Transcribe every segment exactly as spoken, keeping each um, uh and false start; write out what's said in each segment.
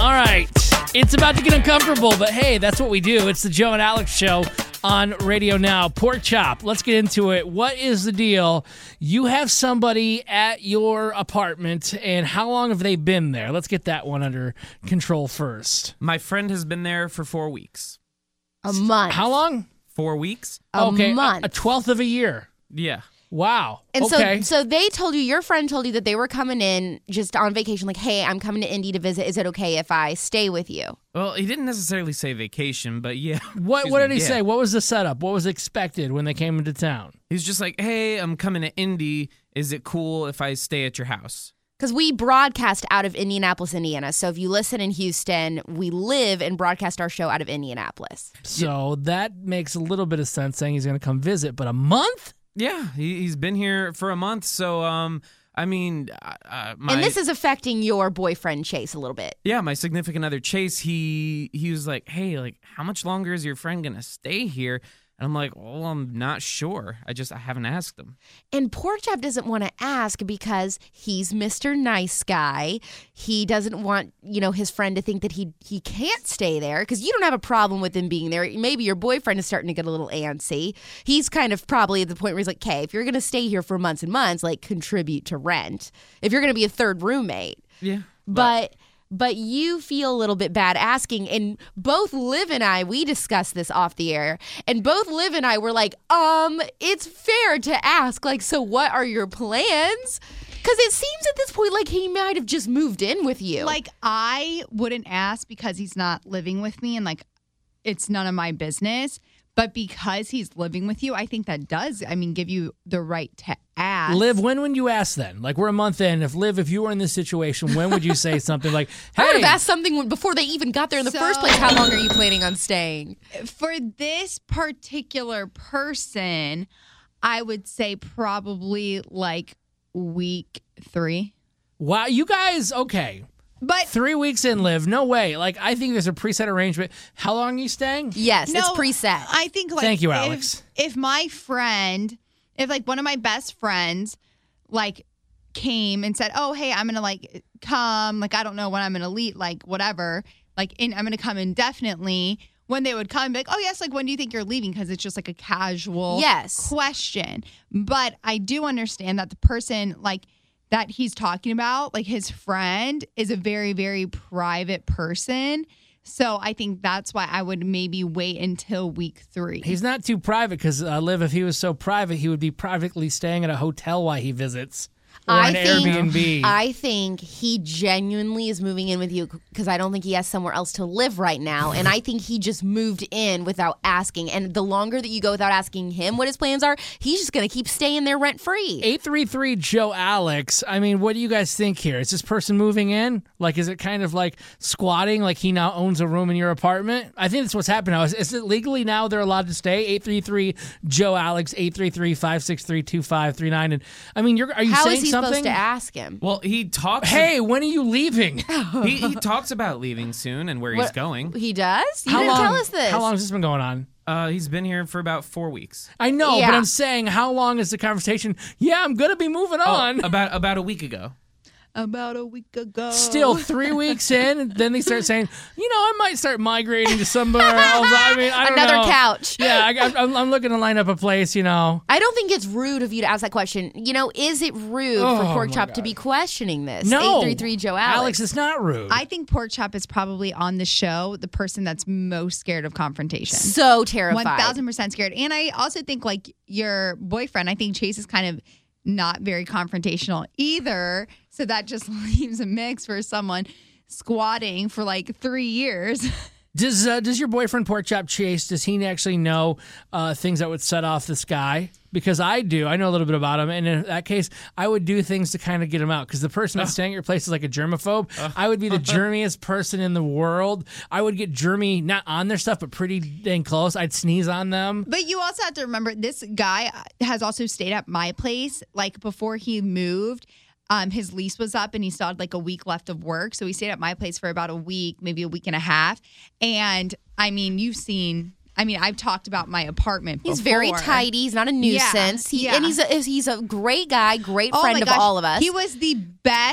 All right. It's about to get uncomfortable, but hey, that's what we do. It's the Joe and Alex Show on Radio Now. Pork Chop, let's get into it. What is the deal? You have somebody at your apartment, and how long have they been there? Let's get that one under control first. My friend has been there for four weeks. A month. How long? Four weeks? A okay, month. A, a twelfth of a year. Yeah. Wow. And okay. so so they told you, your friend told you that they were coming in just on vacation, like, hey, I'm coming to Indy to visit. Is it okay if I stay with you? Well, he didn't necessarily say vacation, but yeah. What Excuse What did me, he yeah. say? What was the setup? What was expected when they came into town? He's just like, hey, I'm coming to Indy. Is it cool if I stay at your house? Because we broadcast out of Indianapolis, Indiana. So if you listen in Houston, we live and broadcast our show out of Indianapolis. So that makes a little bit of sense, saying he's going to come visit, but a month? Yeah, he, he's been here for a month. So, um, I mean, uh, my, And this is affecting your boyfriend, Chase, a little bit. yeah, my significant other, Chase, he he was like, hey, like, how much longer is your friend going to stay here? And I'm like, well, I'm not sure. I just, I haven't asked him. And Pork Chop doesn't want to ask because he's Mister Nice Guy. He doesn't want, you know, his friend to think that he he can't stay there because you don't have a problem with him being there. Maybe your boyfriend is starting to get a little antsy. He's kind of probably at the point where he's like, okay, if you're going to stay here for months and months, like, contribute to rent. If you're going to be a third roommate. Yeah. But... But you feel a little bit bad asking, and both Liv and I, we discussed this off the air, and both Liv and I were like, um, it's fair to ask, like, so what are your plans? Because it seems at this point like he might have just moved in with you. Like, I wouldn't ask because he's not living with me, and, like, it's none of my business. But because he's living with you, I think that does, I mean, give you the right to ask. Liv, when would you ask then? Like, we're a month in. If Liv, if you were in this situation, when would you say something like, hey. I would have asked something when- before they even got there in the So- first place. How long are you planning on staying? For this particular person, I would say probably like week three. Wow, you guys, okay. But Three weeks in, Liv. No way. Like, I think there's a preset arrangement. How long are you staying? Yes, no, it's preset. I think like Thank you, if- Alex. If my friend, if like one of my best friends, like came and said, "Oh, hey, I'm gonna like come. Like I don't know when I'm gonna leave. Like whatever. Like in, I'm gonna come indefinitely." When they would come, be like, "Oh yes, like when do you think you're leaving?" Because it's just like a casual Yes. question. But I do understand that the person like that he's talking about, like his friend, is a very, very private person. So I think that's why I would maybe wait until week three. He's not too private because, uh, Liv, if he was so private, he would be privately staying at a hotel while he visits. Or I an think, Airbnb. I think he genuinely is moving in with you because I don't think he has somewhere else to live right now. And I think he just moved in without asking. And the longer that you go without asking him what his plans are, he's just going to keep staying there rent free. eight three three Joe Alex. I mean, what do you guys think here? Is this person moving in? Like, is it kind of like squatting, like he now owns a room in your apartment? I think that's what's happening now. Is, is it legally now they're allowed to stay? eight three three Joe Alex, eight three three, five six three, two five three nine. And I mean, you're are you How saying is he something? supposed to ask him? Well, he talks. Hey, when are you leaving? he, he talks about leaving soon and where he's What- going. He does? You How didn't long, tell us this. How long has this been going on? Uh, he's been here for about four weeks. I know, Yeah. but I'm saying, how long is the conversation? Yeah, I'm going to be moving on. Oh, about about a week ago. About a week ago. Still three weeks in, and then they start saying, you know, I might start migrating to somewhere else. I mean, I don't Another know. couch. Yeah, I, I'm, I'm looking to line up a place, you know. I don't think it's rude of you to ask that question. You know, is it rude Oh, for Pork my Chop to God. be questioning this? No. eight three three Joe Alex. Alex, it's not rude. I think Pork Chop is probably on the show the person that's most scared of confrontation. So terrified. one thousand percent scared. And I also think like your boyfriend, I think Chase is kind of not very confrontational either. So that just leaves a mix for someone squatting for like three years. Does uh, does your boyfriend Pork Chop Chase, does he actually know uh, things that would set off this guy? Because I do. I know a little bit about him. And in that case, I would do things to kind of get him out. Because the person that's staying at your place is like a germaphobe. I would be the germiest person in the world. I would get germy, not on their stuff, but pretty dang close. I'd sneeze on them. But you also have to remember this guy has also stayed at my place like before he moved. Um, his lease was up and he still had like a week left of work. So he stayed at my place for about a week, maybe a week and a half. And I mean, you've seen, I mean, I've talked about my apartment He's before. very tidy. He's not a nuisance. He, yeah. And he's a, he's a great guy, great Oh friend my of gosh. all of us. He was the best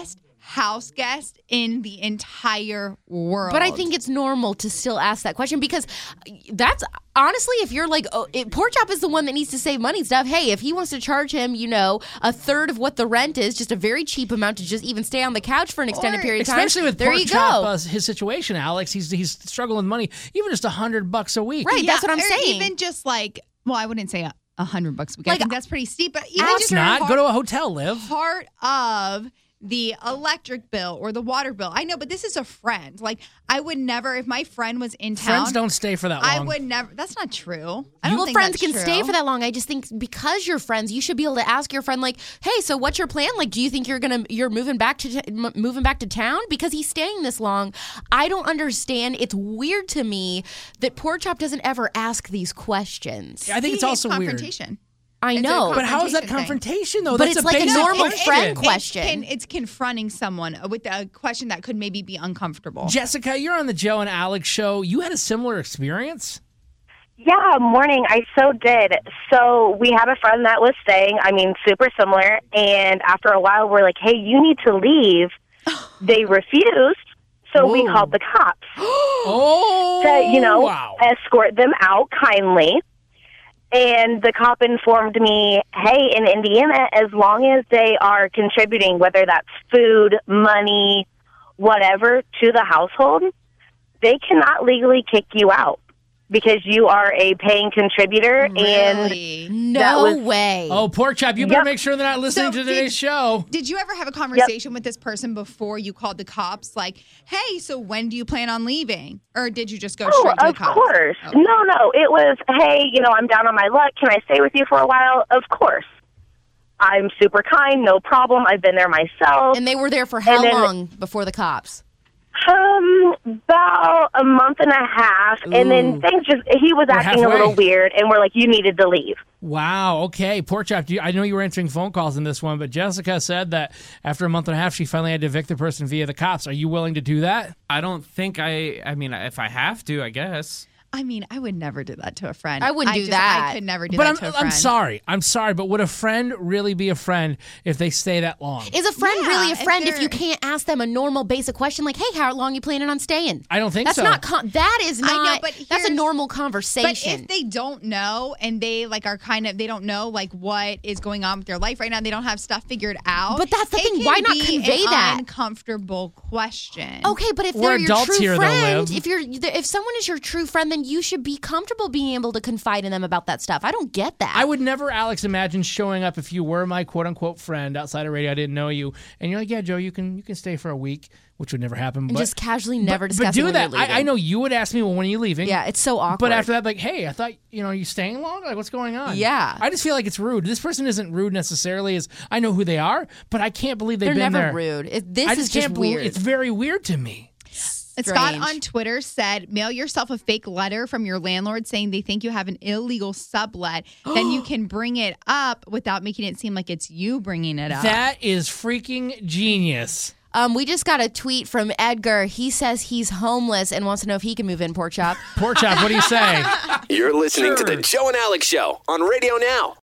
house guest in the entire world. But I think it's normal to still ask that question because that's honestly, if you're like, oh, it, Pork Chop is the one that needs to save money and stuff. Hey, if he wants to charge him, you know, a third of what the rent is, just a very cheap amount to just even stay on the couch for an extended Or- period of time. Especially with there Pork you Chop, go. uh, his situation, Alex, he's he's struggling with money. Even just a hundred bucks a week. Right, that's what I'm or saying. Even just like, well, I wouldn't say a, a hundred bucks a week. I Like, think that's pretty steep. But even No, just it's not. part, Go to a hotel, Liv. part of the electric bill or the water bill. I know, but this is a friend. Like, I would never, if my friend was in town, Friends don't stay for that long. I would never. That's not true. I don't Well, think friends that's can true. stay for that long. I just think because you're friends, you should be able to ask your friend, like, "Hey, so what's your plan? Like, do you think you're gonna you're moving back to t- m- moving back to town because he's staying this long?" I don't understand. It's weird to me that Pork Chop doesn't ever ask these questions. I think it's See, also weird. confrontation. I It's a know, But how is that confrontation confrontation, though? But That's it's a like a basic normal question. friend It's- question. It's, con- it's confronting someone with a question that could maybe be uncomfortable. Jessica, you're on the Joe and Alex show. You had a similar experience? Yeah, morning. I so did. So we had a friend that was staying, I mean, super similar. And after a while, we're like, hey, you need to leave. They refused. So we Whoa. called the cops Oh, to, you know, wow. escort them out kindly. And the cop informed me, hey, in Indiana, as long as they are contributing, whether that's food, money, whatever, to the household, they cannot legally kick you out because you are a paying contributor. And Really? no was- way. Oh, Pork Chop, you better Yep. make sure they're not listening So to today's did- show. Did you ever have a conversation with this person before you called the cops? Like, hey, so when do you plan on leaving? Or did you just go Oh, straight to the of cops? course. Oh. No, no. It was, hey, you know, I'm down on my luck. Can I stay with you for a while? Of course. I'm super kind. No problem. I've been there myself. And they were there for how And then- long before the cops? Um, about a month and a half. And Ooh. then things just, he was We're acting a little halfway. weird. And we're like, you needed to leave. Wow. Okay. Pork Chop, you, I know you were answering phone calls in this one, but Jessica said that after a month and a half, she finally had to evict the person via the cops. Are you willing to do that? I don't think I. I mean, if I have to, I guess. I mean, I would never do that to a friend. I wouldn't do just, that. I could never do but that I'm, to a friend. I'm sorry. I'm sorry. But would a friend really be a friend if they stay that long? Is a friend Yeah, really a if friend if, they're- you can't ask them a normal basic question like, "Hey, how long you planning on staying?" I don't think That's so. not con- that is I know, not but that's a here's- normal But conversation. if they don't know and they like are kind of they don't know like what is going on with their life right now, they don't have stuff figured out. But that's the it thing, can why not be convey an that? uncomfortable question. Okay, but if We're they're your adults true here, though, friend, Liv. if you're if someone is your true friend, then you should be comfortable being able to confide in them about that stuff. I don't get that. I would never, Alex, imagine showing up if you were my quote unquote friend outside of radio. I didn't know you, and you're like, "Yeah, Joe, you can you can stay for a week," which would never happen. and But just casually never but, discuss but do when that. you're leaving. I, I know you would ask me, "Well, when are you leaving?" Yeah, it's so awkward. But after that, like, hey, I thought, you know, are you staying long? Like, what's going on? Yeah. I just feel like it's rude. This person isn't rude necessarily, as I know who they are, but I can't believe they've they're been never there. rude. It, this I is just just can't believe weird. it's very weird to me. Scott Strange. on Twitter said, mail yourself a fake letter from your landlord saying they think you have an illegal sublet. Then you can bring it up without making it seem like it's you bringing it up. That is freaking genius. Um, we just got a tweet from Edgar. He says he's homeless and wants to know if he can move in, Pork Chop. Pork Chop, what do you say? You're listening to Sure. the Joe and Alex Show on Radio Now.